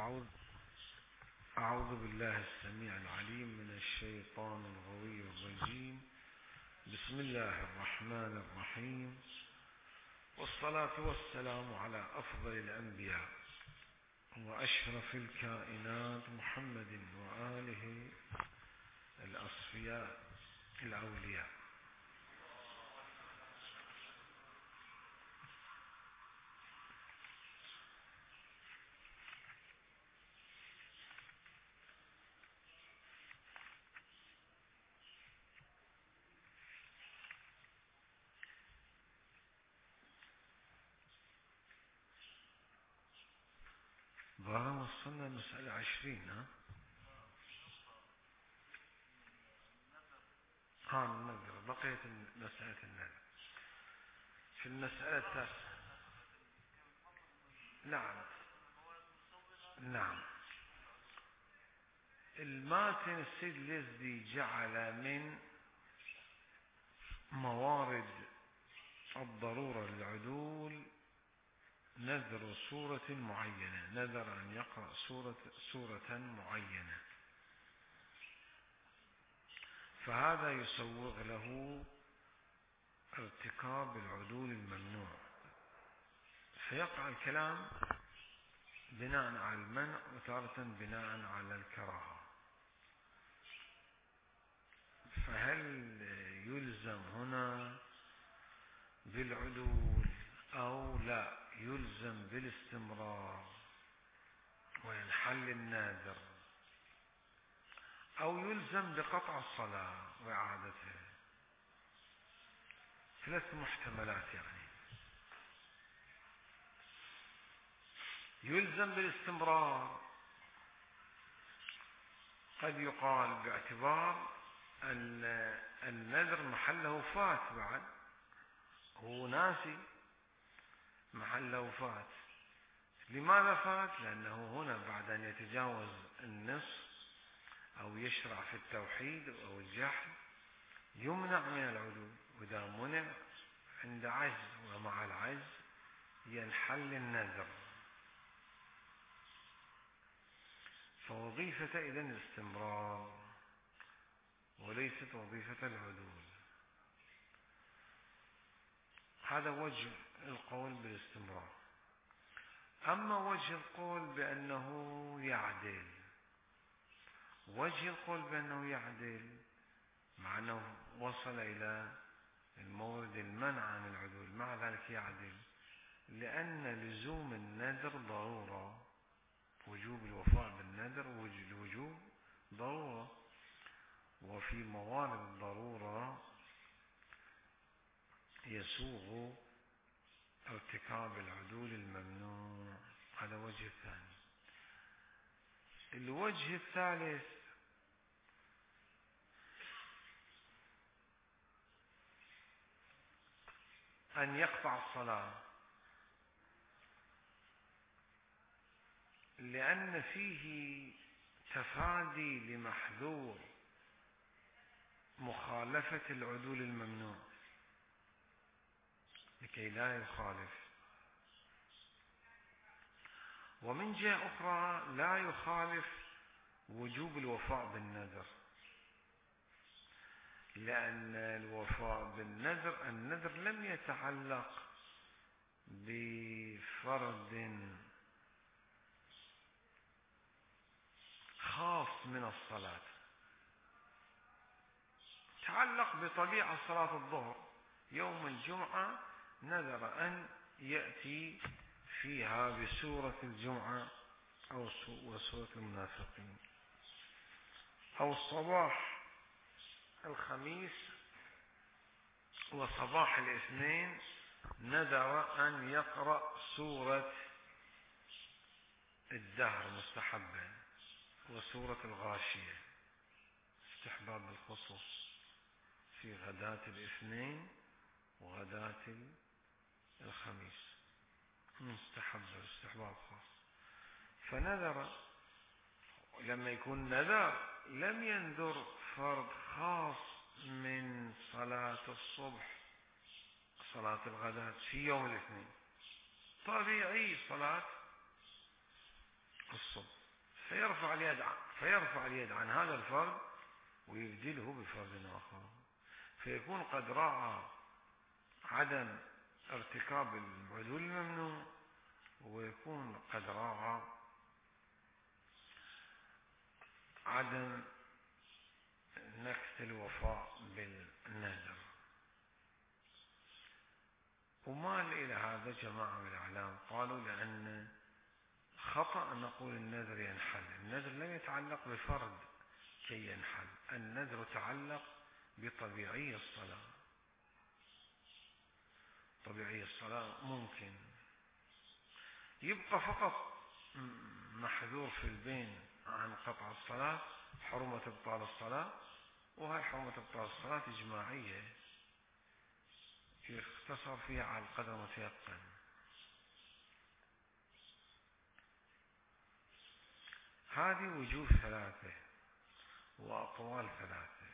أعوذ بالله السميع العليم من الشيطان الغوي الرجيم. بسم الله الرحمن الرحيم، والصلاة والسلام على أفضل الأنبياء وأشرف الكائنات محمد وآله الأصفياء الأولياء. ظهر وصلنا المسألة 20. النذر بقيت مسألة النذر في المسألة. نعم. الماتن السيد الذي جعل من موارد الضرورة للعدول نذر سورة معينة، نذر أن يقرأ سورة معينة، فهذا يسوغ له ارتكاب العدول الممنوع، فيقع الكلام بناء على المنع وتارة بناء على الكراهة. فهل يلزم هنا بالعدول أو لا يلزم بالاستمرار وينحل الناذر، أو يلزم بقطع الصلاة وإعادتها؟ 3 محتملات. يلزم بالاستمرار، قد يقال باعتبار أن النذر محله فات، بعد هو ناسي محله فات. لماذا فات؟ لأنه هنا بعد أن يتجاوز النصف أو يشرع في التوحيد أو الجحد يمنع من العدول، وإذا منع عند عجز ومع العجز ينحل النذر، فوظيفة إذن الاستمرار وليست وظيفة العدول. هذا وجه القول بالاستمرار. أما وجه القول بأنه يعدل، وجه القول بأنه يعدل مع أنه وصل إلى المورد المنع عن العدول، مع ذلك يعدل، لأن لزوم النذر ضرورة، وجوب الوفاء بالنذر الوجوب ضرورة، وفي موارد الضرورة يسوغ ارتكاب العدول الممنوع. هذا وجه ثاني. الوجه الثالث أن يقطع الصلاة، لأن فيه تفادي لمحذور مخالفة العدول الممنوع لكي لا يخالف. ومن جهة أخرى لا يخالف وجوب الوفاء بالنذر، لأن الوفاء بالنذر النذر لم يتعلق بفرض خاص من الصلاة، تعلق بطبيعة صلاة الظهر. يوم الجمعة نذر أن يأتي فيها بسورة الجمعة أو سورة المنافقين، أو صباح الخميس وصباح الاثنين نذر أن يقرأ سورة الدهر مستحبا، وسورة الغاشية استحباب الخصوص في غداة الاثنين وغداة الخميس، مستحب استحباب خاص. فنذر، لما يكون نذر لم ينذر فرض خاص من صلاة الصبح، صلاة الغداة في يوم الاثنين، طبيعي صلاة الصبح. فيرفع اليد عن هذا الفرد ويبدله بفرد آخر، فيكون قد راعى عدم ارتكاب العدول الممنوع، ويكون قد راعى عدم نكث الوفاء بالنذر. ومال إلى هذا جماعة من الإعلام قالوا لأن خطأ نقول النذر ينحل. النذر لم يتعلق بفرد كي ينحل، النذر تعلق بطبيعي الصلاة. طبيعي الصلاة ممكن يبقى فقط محذور في البين عن قطع الصلاة حرمة إبطال الصلاة، وهي حرمة إبطال الصلاة إجماعية يختصر فيها على القدر المتيقن. هذه وجوه ثلاثة وأقوال ثلاثة.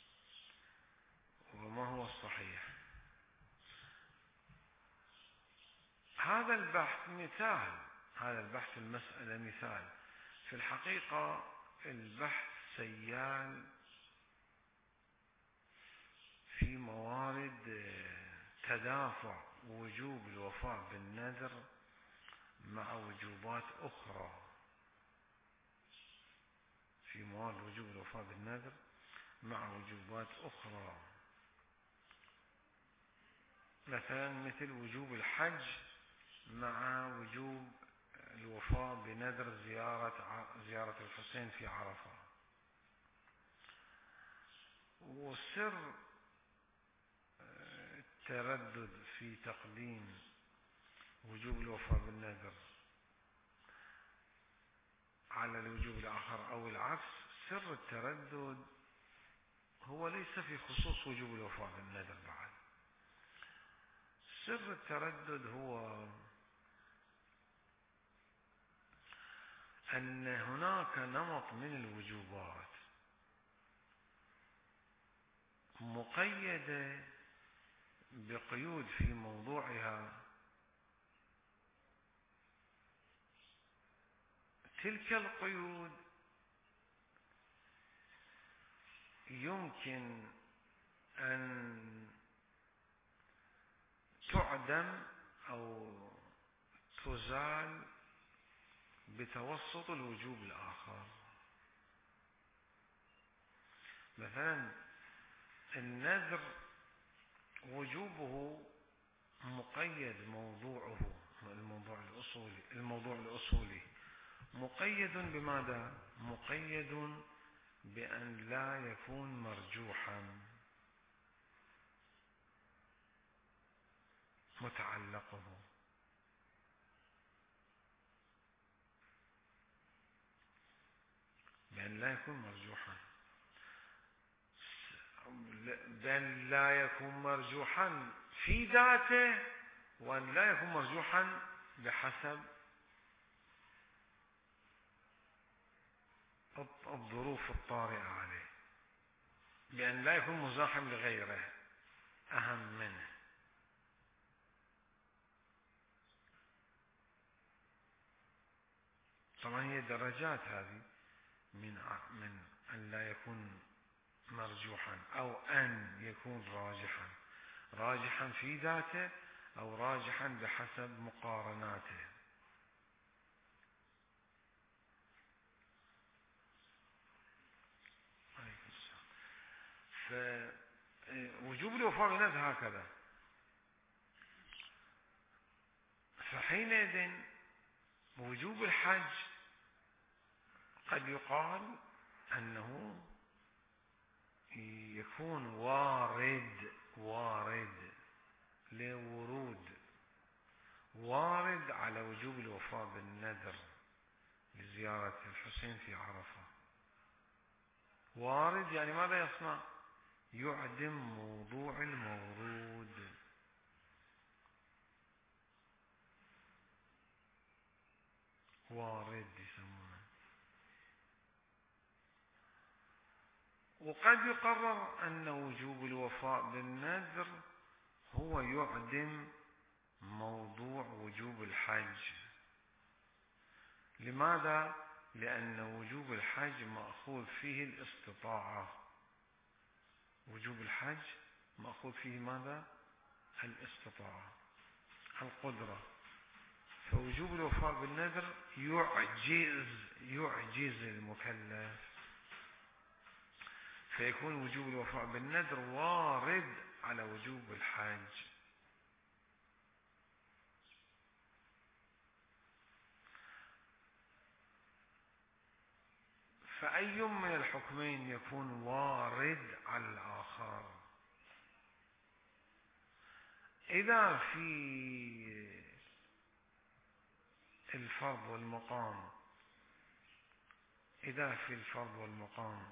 وما هو الصحيح؟ هذا البحث مثال، هذا البحث المسألة مثال. في الحقيقة البحث سيال في موارد تدافع وجوب الوفاء بالنذر مع وجوبات أخرى، في موارد وجوب الوفاء بالنذر مع وجوبات أخرى، مثلا مثل وجوب الحج مع وجوب الوفاء بنذر زيارة الحسين في عرفة. وسر التردد في تقديم وجوب الوفاء بالنذر على الوجوب الآخر أو العكس، سر التردد هو ليس في خصوص وجوب الوفاء بالنذر بعد. سر التردد هو أن هناك نمط من الوجوبات مقيدة بقيود في موضوعها، تلك القيود يمكن أن تعدم أو تزال بتوسط الوجوب الآخر. مثلا النذر وجوبه مقيد، الموضوع الأصولي مقيد بماذا؟ مقيد بأن لا يكون مرجوحا متعلقه، بأن لا يكون مرجوحا، بأن لا يكون مرجوحا في ذاته، وأن لا يكون مرجوحا بحسب الظروف الطارئة عليه، بأن لا يكون مزاحم لغيره أهم منه. طبعا هي درجات هذه من أن لا يكون مرجوحا أو أن يكون راجحا في ذاته أو راجحا بحسب مقارناته. فوجوب الوفاء بالنذر هكذا. فحينئذ وجوب الحج قد يقال أنه يكون وارد لورود، وارد على وجوب الوفاء بالنذر لزيارة الحسين في عرفة. وارد يعني ماذا يصنع؟ يعدم موضوع المورود. وارد يسمونه. وقد يقرر أن وجوب الوفاء بالنذر هو يعدم موضوع وجوب الحج. لماذا؟ لأن وجوب الحج مأخوذ فيه الاستطاعة. وجوب الحج مأخوذ فيه ماذا؟ الاستطاعة، القدرة. فوجوب الوفاء بالنذر يعجز المكلف، فيكون وجوب الوفاء بالنذر وارد على وجوب الحج. فأي من الحكمين يكون وارد على الآخر؟ إذا في الفرض والمقام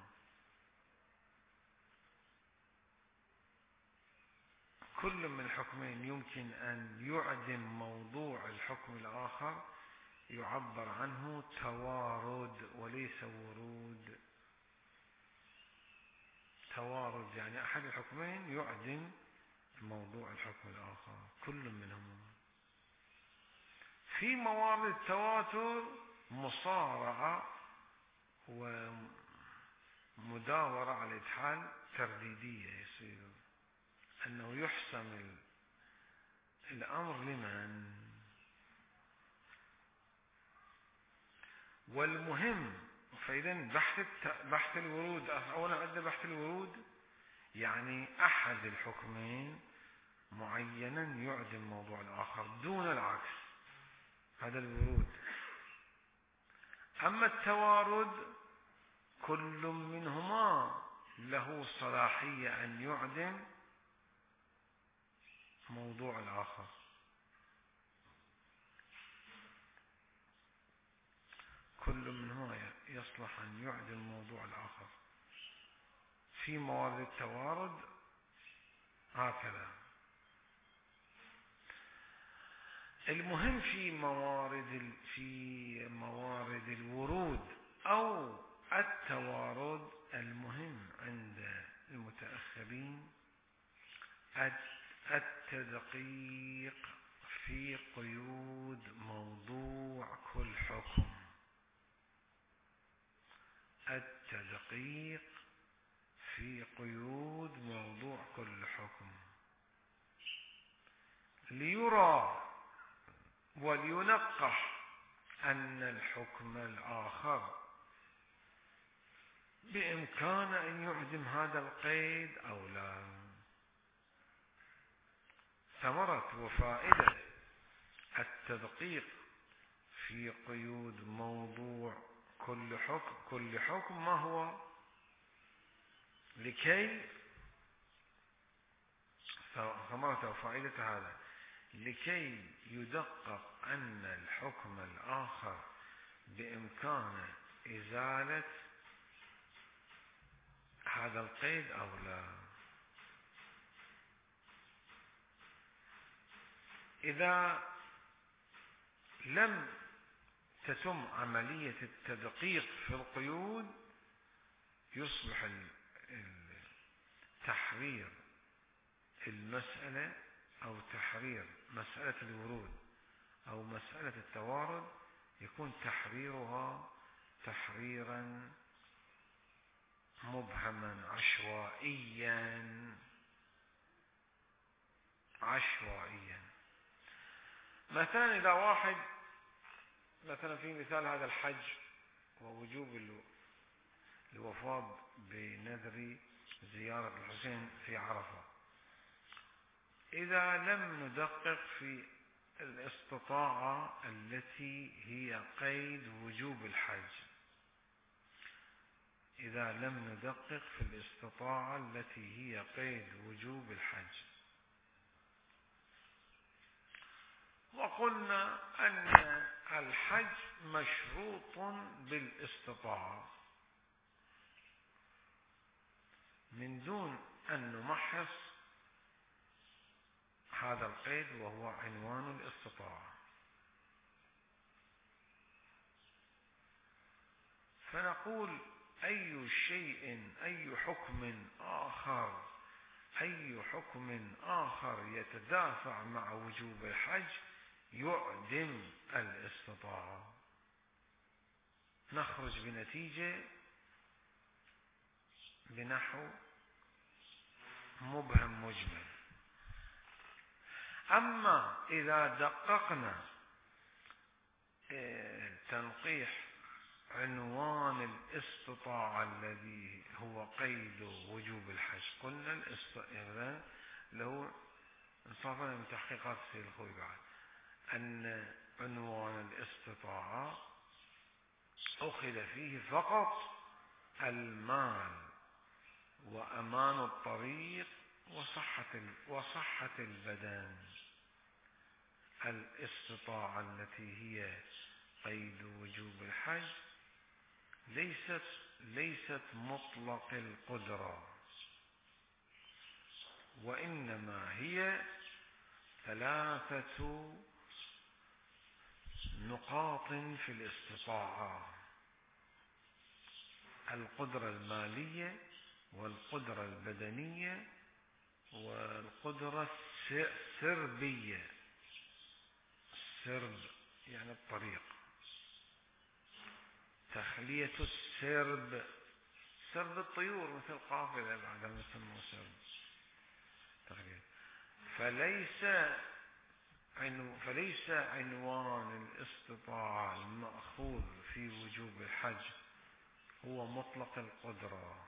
كل من الحكمين يمكن أن يعدم موضوع الحكم الآخر، يعبر عنه توارد وليس ورود. توارد يعني أحد الحكمين يعدم موضوع الحكم الآخر، كل منهما. في موارد التواتر مصارعة ومداورة على الحال ترديدية، يصير أنه يحسم الأمر لمن. والمهم، فإذا بحث الورود، أولا عندنا بحث الورود يعني أحد الحكمين معينا يعدم موضوع الآخر دون العكس، هذا الورود. أما التوارد كل منهما له صلاحية أن يعدم موضوع الآخر. كل منهما يصلح أن يعدم موضوع الآخر. في موارد التوارد هكذا. المهم في موارد الورود أو التوارد، المهم عند المتأخرين التدقيق في قيود موضوع كل حكم. التدقيق في قيود موضوع كل حكم ليرى ولينقح أن الحكم الآخر بإمكان أن يعدم هذا القيد أو لا. ثمرة وفائدة التدقيق في قيود موضوع كل حكم ما هو؟ لكي ثمرة وفائدة هذا لكي يدقق أن الحكم الآخر بإمكان إزالة هذا القيد أو لا. إذا لم تتم عملية التدقيق في القيود يصبح تحرير المسألة أو تحرير مسألة الورود أو مسألة التوارد يكون تحريرها تحريرا مبهما عشوائيا. مثلا إذا واحد مثلا في مثال هذا الحج ووجوب الوفاء بنذر زيارة الحسين في عرفة، إذا لم ندقق في الاستطاعة التي هي قيد وجوب الحج، إذا لم ندقق في الاستطاعة التي هي قيد وجوب الحج وقلنا أن الحج مشروط بالاستطاعة من دون أن نمحص هذا القيد وهو عنوان الاستطاعة، فنقول أي حكم آخر يتدافع مع وجوب الحج يعدم الاستطاعة. نخرج بنتيجة بنحو مبهم مجمل. أما إذا دققنا تنقيح عنوان الاستطاعة الذي هو قيد وجوب الحج، قلنا لو انصافنا من تحقيقات السيد الخوي بعد أن عنوان الاستطاعة أخذ فيه فقط المال وأمان الطريق وصحة البدن. الاستطاعة التي هي قيد وجوب الحج ليست مطلق القدرة، وإنما هي 3 نقاط في الاستطاعة: القدرة المالية، والقدرة البدنية، والقدرة السربية. السرب يعني الطريق، تخلية السرب، سرب الطيور مثل قافلة بعد ما يسموه سرب تخلية. فليس عنوان الاستطاعة المأخوذ في وجوب الحج هو مطلق القدرة.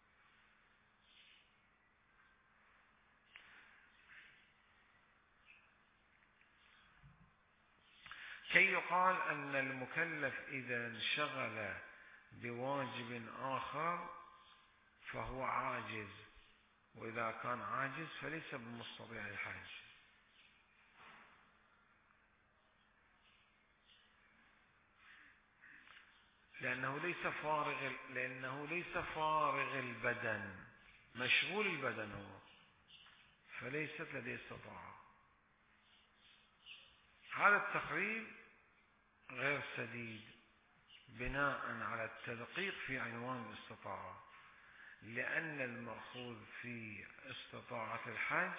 كي يقال أن المكلف إذا انشغل بواجب آخر فهو عاجز، وإذا كان عاجز فليس بمستطيع الحج، لأنه ليس فارغ البدن، مشغول البدن هو، فليست لديه استطاعة. هذا التقريب غير سديد بناء على التدقيق في عنوان الاستطاعة، لأن المأخوذ في استطاعة الحج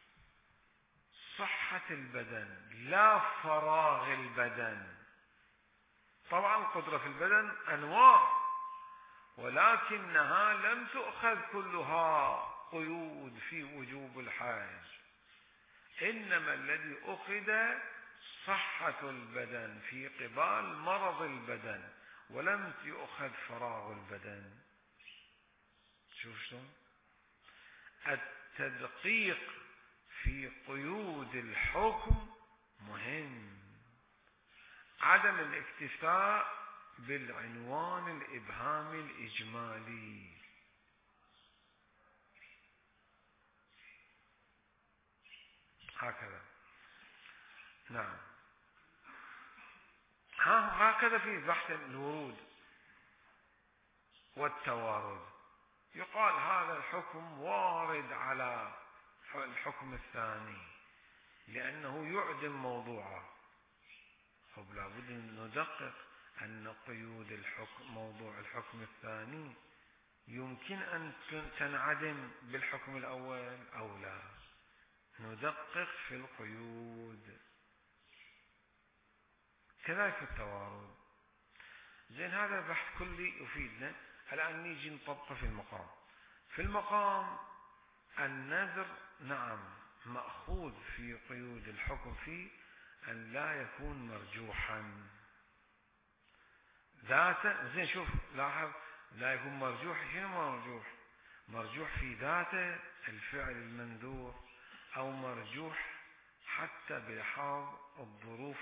صحة البدن لا فراغ البدن. طبعا القدرة في البدن أنواع، ولكنها لم تؤخذ كلها قيود في وجوب الحج، إنما الذي أخذ صحة البدن في قبال مرض البدن، ولم يؤخذ فراغ البدن. شوف شلون التدقيق في قيود الحكم مهم، عدم الاكتفاء بالعنوان الإبهامي الإجمالي. هكذا. نعم، هكذا في بحث الورود والتوارد، يقال هذا الحكم وارد على الحكم الثاني لأنه يعدم موضوعه. طب لابد أن ندقق أن قيود موضوع الحكم الثاني يمكن أن تنعدم بالحكم الأول أو لا. ندقق في القيود. كذلك التوارد. زين، هذا بحث كلي يفيدنا. الآن نيجي نطبقه في المقام. في المقام النذر نعم مأخوذ في قيود الحكم فيه أن لا يكون مرجوحا ذاته. زين شوف لاحظ، لا يكون مرجوح. شنو مرجوح؟ مرجوح في ذاته الفعل المنذور، أو مرجوح حتى بلحاظ الظروف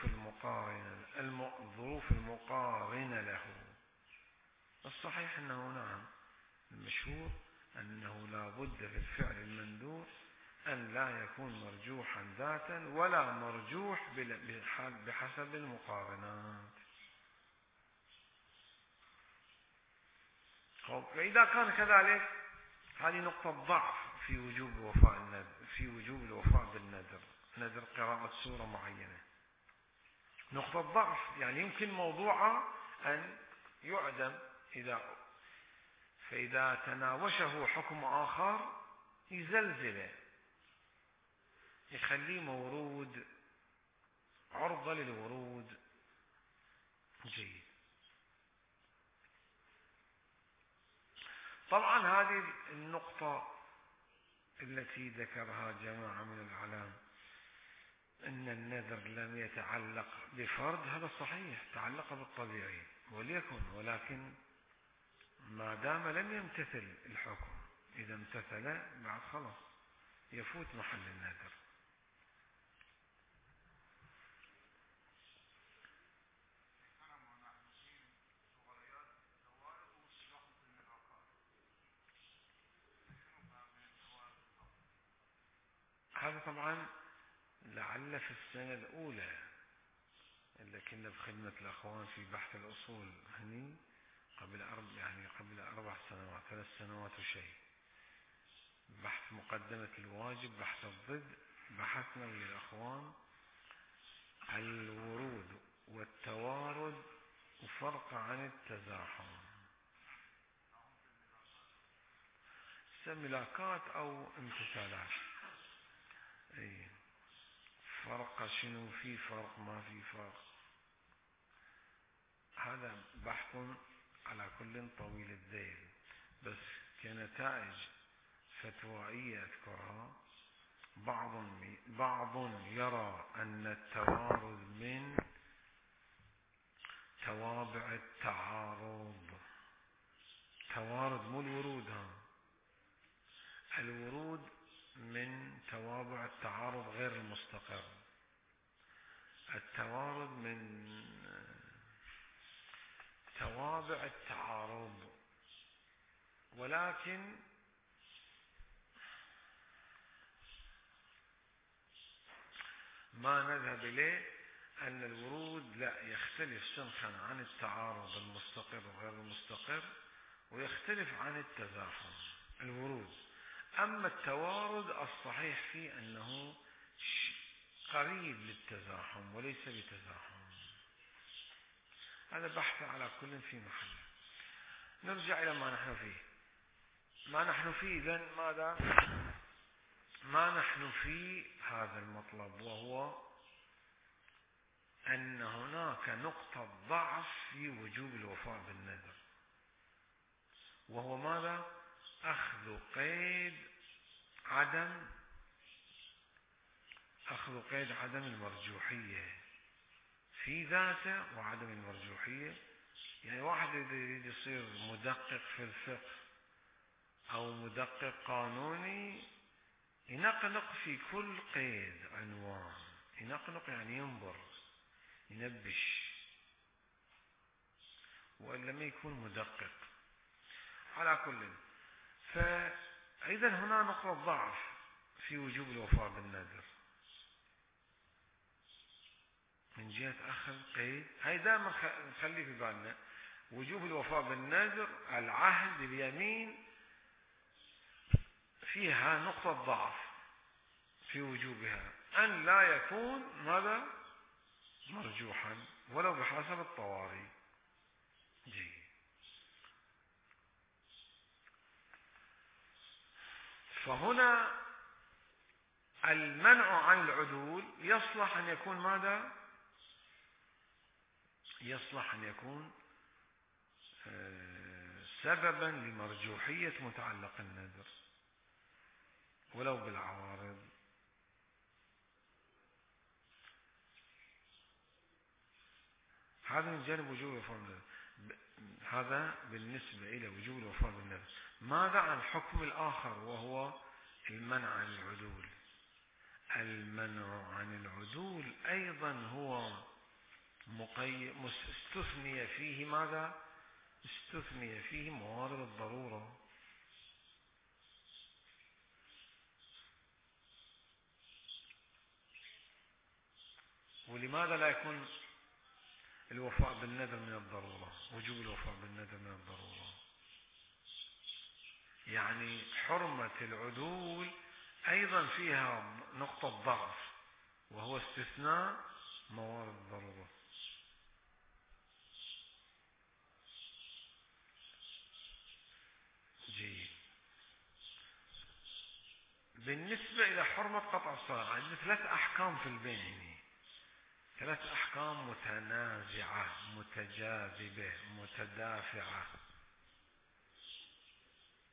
المقارنة له. الصحيح أنه نعم، المشهور أنه لا بد في الفعل المندوب أن لا يكون مرجوحا ذاتا ولا مرجوح بحسب المقارنات. فإذا كان كذلك هذه نقطة ضعف في وجوب وفاء النذر، في وجوب الوفاء بالنذر، نذر قراءة سورة معينة. نقطة ضعف يعني يمكن موضوعها أن يعدم فإذا تناوشه حكم آخر يزلزله، يخليه مورود عرضة للورود. جيد. طبعا هذه النقطة التي ذكرها جماعة من العلام أن النذر لم يتعلق بفرد، هذا صحيح، تعلق بالطبيعي وليكن، ولكن ما دام لم يمتثل الحكم، إذا امتثل بعد خلاص يفوت محل النذر. هذا طبعا لعل في السنة الأولى اللي كنا بخدمة الأخوان في بحث الأصول هني قبل قبل 4 سنوات 3 سنوات وشيء، بحث مقدمة الواجب، بحث الضد، بحثنا ويا الأخوان الورود والتوارد وفرق عن التزاحم، ملاكات أو امتثالات. اي فرق، شنو في فرق ما في فرق، هذا بحث على كل طويل الذيل، بس كنتائج فتوائية أذكرها. بعض يرى أن التوارد من توابع التعارض، توارد مو الورود، الورود من توابع التعارض غير المستقر، التوارد من توابع التعارض. ولكن ما نذهب إليه أن الورود لا يختلف سنخا عن التعارض المستقر وغير المستقر، ويختلف عن التزاحم الورود. أما التوارد الصحيح فيه أنه قريب للتزاحم وليس بتزاحم. هذا بحث على كل في محله. نرجع إلى ما نحن فيه. ما نحن فيه إذن ماذا؟ ما نحن في هذا المطلب، وهو أن هناك نقطة ضعف في وجوب الوفاء بالنذر، وهو ماذا؟ أخذ قيد عدم المرجوحية في ذاته، وعدم المرجوحية يعني واحد يريد يصير مدقق في الفقه أو مدقق قانوني، ينقنق في كل قيد عنوان، ينقنق يعني ينظر ينبش، وإلا ما يكون مدقق. على كل، فإذا هنا نقطة ضعف في وجوب الوفاء بالنذر من جهة أخذ قيد. هاي دائما نخلي في بالنا وجوب الوفاء بالنذر، العهد اليمين فيها نقطة ضعف في وجوبها، أن لا يكون ماذا؟ مرجوحا ولو بحسب الطوارئ. جيد. فهنا المنع عن العدول يصلح أن يكون ماذا؟ يصلح أن يكون سببا لمرجوحية متعلق النذر ولو بالعوارض. هذا من جانب وجوب الوفاء بالنذر. هذا بالنسبة إلى وجوب الوفاء بالنذر. ماذا عن الحكم الآخر وهو المنع عن العدول؟ المنع عن العدول أيضا هو استثني فيه ماذا؟ استثني فيه موارد الضرورة. ولماذا لا يكون الوفاء بالنذر من الضرورة؟ وجوب الوفاء بالنذر من الضرورة، يعني حرمة العدول أيضا فيها نقطة ضعف، وهو استثناء موارد الضرورة. جيد. بالنسبة إلى حرمة قطع الصلاة عندنا 3 أحكام في البين هنا، 3 أحكام متنازعة متجاذبة متدافعة.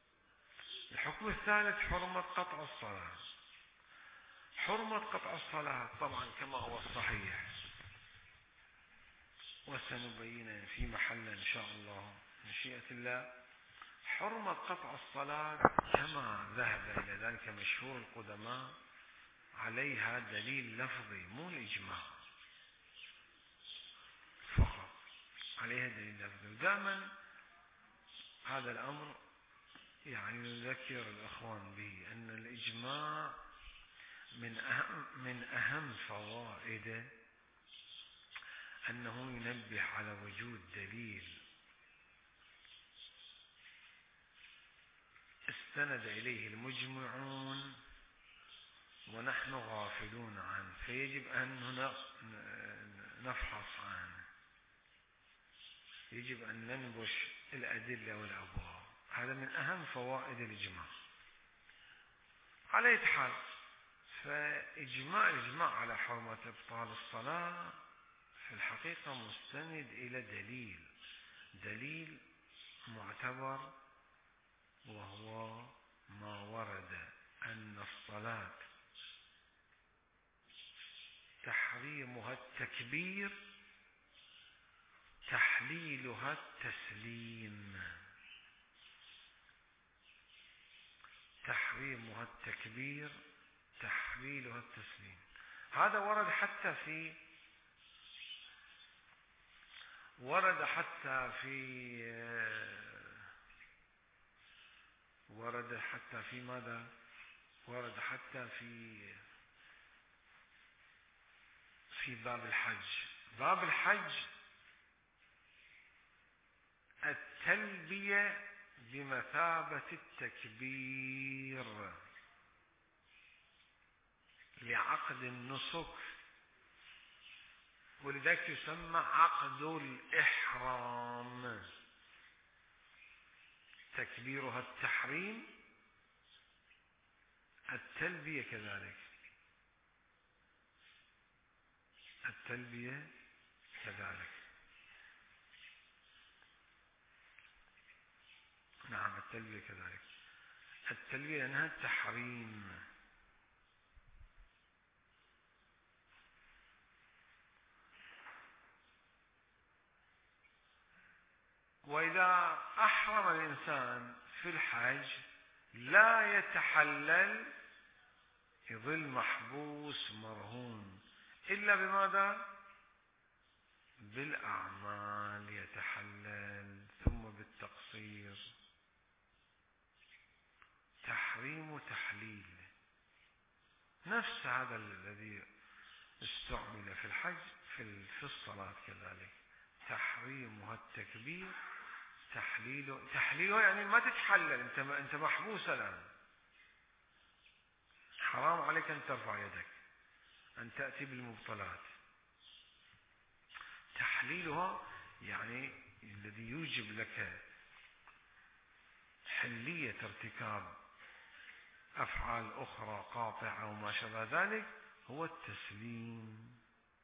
الحكم الثالث حرمة قطع الصلاة. حرمة قطع الصلاة طبعا كما هو الصحيح، وسنبين في محل إن شاء الله مشيئة الله. حرمة قطع الصلاة كما ذهب إلى ذلك مشهور القدماء عليها دليل لفظي، مو الإجماع فقط، عليها دليل لفظي. ودائما هذا الأمر يعني نذكر الأخوان به، أن الإجماع من أهم فوائده أنه ينبه على وجود دليل استند إليه المجمعون ونحن غافلون عنه، فيجب أن نفحص عنه، يجب أن ننبش الأدلة والأبواب. هذا من أهم فوائد الإجماع. على أي حال، الإجماع على حرمة إبطال الصلاة في الحقيقة مستند إلى دليل معتبر، وهو ما ورد أن الصلاة تحريمها التكبير تحليلها التسليم. تحريمها التكبير تحليلها التسليم. هذا ورد حتى في ماذا؟ ورد حتى في باب الحج التلبية بمثابة التكبير لعقد النسك، ولذلك يسمى عقد الإحرام. تكبيرها التحريم، التلبية كذلك، التلبية كذلك. نعم، التلبية كذلك. التلبية لأنها التحريم. وإذا أحرم الإنسان في الحج لا يتحلل، يظل محبوس مرهون، إلا بماذا؟ بالأعمال يتحلل، ثم بالتقصير. تحريم تحليل نفس هذا الذي استعمل في الحج في الصلاة كذلك. تحريمها التكبير تحليله يعني ما تتحلل، انت محبوس الآن، حرام عليك أن ترفع يدك، أن تأتي بالمبطلات. تحليلها يعني الذي يوجب لك حلية ارتكاب أفعال أخرى قاطعة وما شابه ذلك هو التسليم.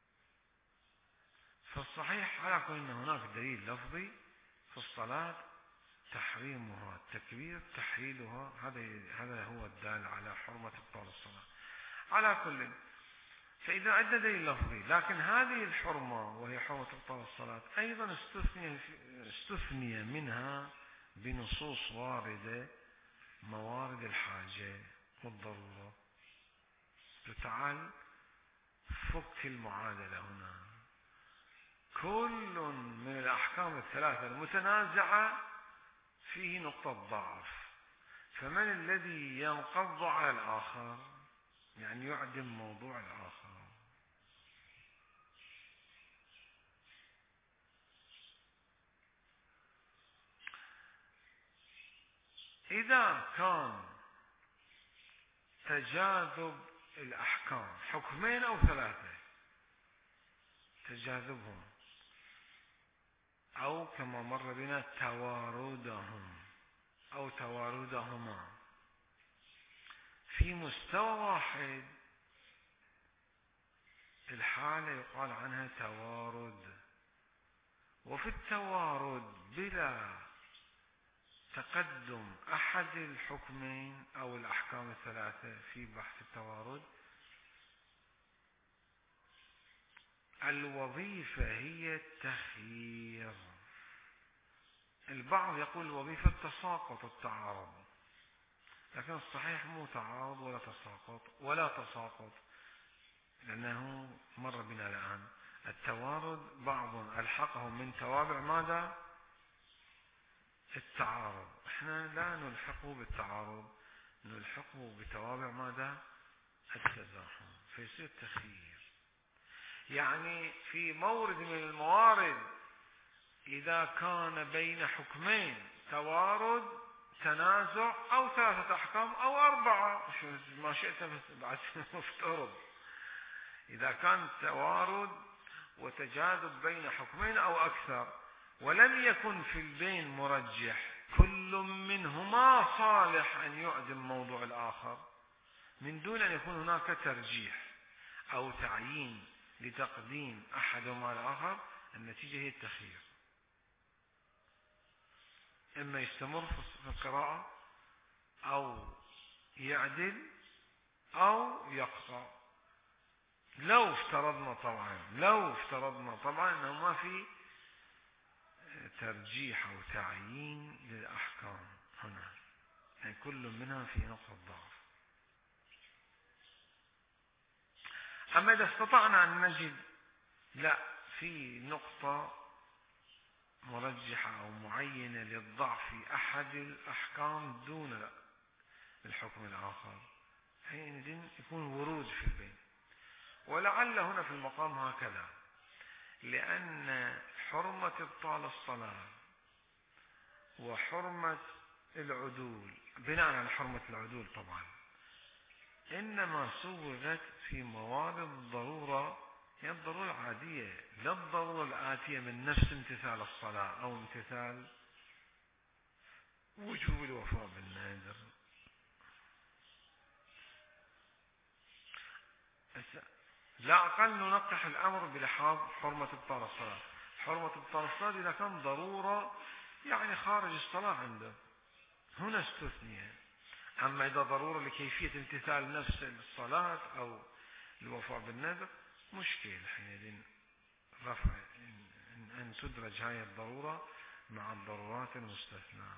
فالصحيح على كل أن هناك دليل لفظي في الصلاة تحريمها التكبير تحليلها، هذا هو الدال على حرمة إبطال الصلاة. على كل، فإذا عندنا دليل لفظي، لكن هذه الحرمة وهي حرمة إبطال الصلاة أيضا استثني منها بنصوص واردة موارد الحاجة والضرورة. تعال فك المعادلة هنا. كل من الأحكام الثلاثة المتنازعة فيه نقطة ضعف، فمن الذي ينقض على الآخر؟ يعني يعدم موضوع الآخر. إذا كان تجاذب الأحكام حكمين أو ثلاثة، تجاذبهم أو كما مر بنا تواردهم أو تواردهما في مستوى واحد، الحالة يقال عنها توارد. وفي التوارد بلا تقدم أحد الحكمين أو الأحكام الثلاثة في بحث التوارد. الوظيفة هي التخيير. البعض يقول الوظيفة تساقط التعارض، لكن الصحيح مو تعارض ولا تساقط، لأنه مر بنا الآن التوارد بعض ألحقه من توابع ماذا؟ التعارض. احنا لا نلحقه بالتعارض، نلحقه بتوابع ماذا؟ التزاحم، فيصير تخيير. يعني في مورد من الموارد إذا كان بين حكمين توارد تنازع أو ثلاثة أحكام أو أربعة، ما شئت بعد مفترض، إذا كان توارد وتجاذب بين حكمين أو أكثر ولم يكن في البين مرجح، كل منهما صالح أن يعدم موضوع الآخر من دون أن يكون هناك ترجيح أو تعيين لتقديم أحدهما الآخر، النتيجة هي التخيير. إما يستمر في القراءة أو يعدل أو يقطع. لو افترضنا طبعا أنه ما في ترجيح أو تعيين للأحكام هنا، يعني كل منها في نقطة ضعف. أما إذا استطعنا أن نجد لا في نقطة مرجحة أو معينة للضعف في أحد الأحكام دون الحكم الآخر، حينئذ يكون ورود في البين. ولعل هنا في المقام هكذا، لأن حرمة إبطال الصلاة وحرمة العدول، بناء على حرمة العدول طبعا، إنما صوغت في موارد الضرورة، هي الضرورة العادية، لا الضرورة الآتية من نفس امتثال الصلاة أو امتثال وجوب الوفاء بالنذر. لا أقل ننقح الأمر بلحاظ حرمة إبطال الصلاة. حرمة إبطال الصلاة إذا كان ضرورة يعني خارج الصلاة عنده، هنا استثنية. أما إذا ضرورة لكيفية امتثال نفس الصلاة أو الوفاء بالنذر مشكل، حينئذ رفع أن تدرج هاي الضرورة مع الضرورات المستثناة.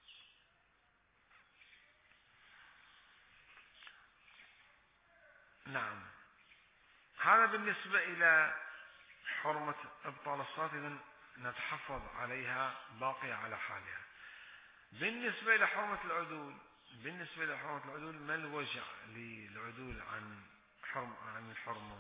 نعم، هذا بالنسبة إلى حرمة إبطال الصلاة، إذن نتحفظ عليها باقية على حالها. بالنسبة إلى حرمة العدول، ما الوجه للعدول عن الحرمة؟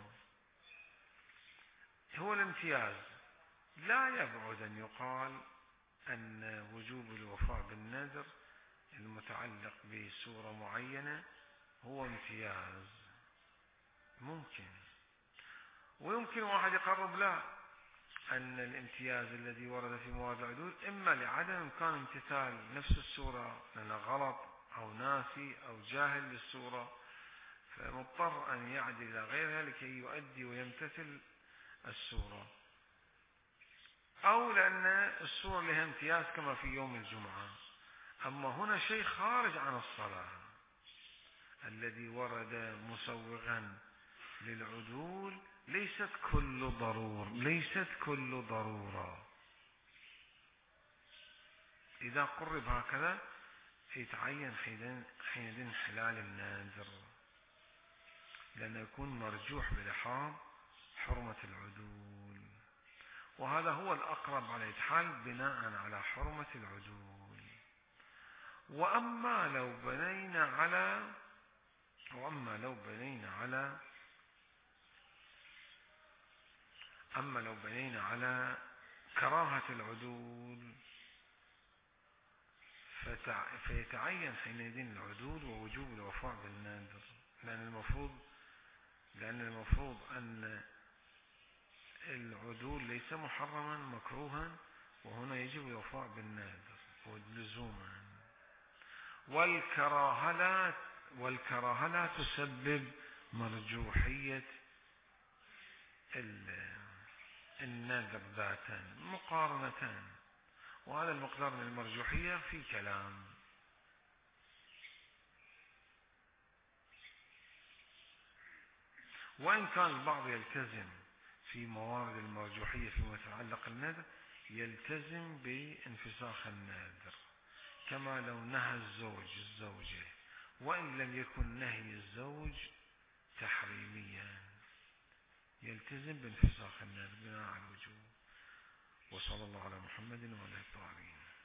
هو الامتياز. لا يبعد أن يقال أن وجوب الوفاء بالنذر المتعلق بسورة معينة هو امتياز، ممكن. ويمكن واحد يقرب لا، أن الامتياز الذي ورد في موارد العدول إما لعدم إمكان امتثال نفس السورة لأنه غلط أو ناسي أو جاهل للسورة، فمضطر أن يعدل إلى غيرها لكي يؤدي ويمتثل السورة، أو لأن السورة لها امتياز كما في يوم الجمعة. أما هنا شيء خارج عن الصلاة الذي ورد مسوغا للعدول، ليست كل ضرورة. إذا قرب هكذا يتعين حينئذ انحلال النذر، لأنه يكون مرجوح بلحاظ حرمة العدول، وهذا هو الأقرب على الحال بناء على حرمة العدول. وأما لو بنينا على كراهة العدول فيتعين حينئذ العدول ووجوب الوفاء بالنذر، لأن المفروض أن العدول ليس محرما مكروها، وهنا يجب الوفاء بالنذر لزوما. والكراهة لا تسبب مرجوحية النذر ذاتا، مقارنتان، وهذا هذا المقدار من المرجوحية في كلام. وإن كان البعض يلتزم في موارد المرجوحية فيما يتعلق النذر، يلتزم بانفساخ النذر كما لو نهى الزوج الزوجة، وإن لم يكن نهي الزوج تحريميا، يلتزم بانفساخ النذر بناء على الوجوب. وصلى الله على محمد وعلى آله.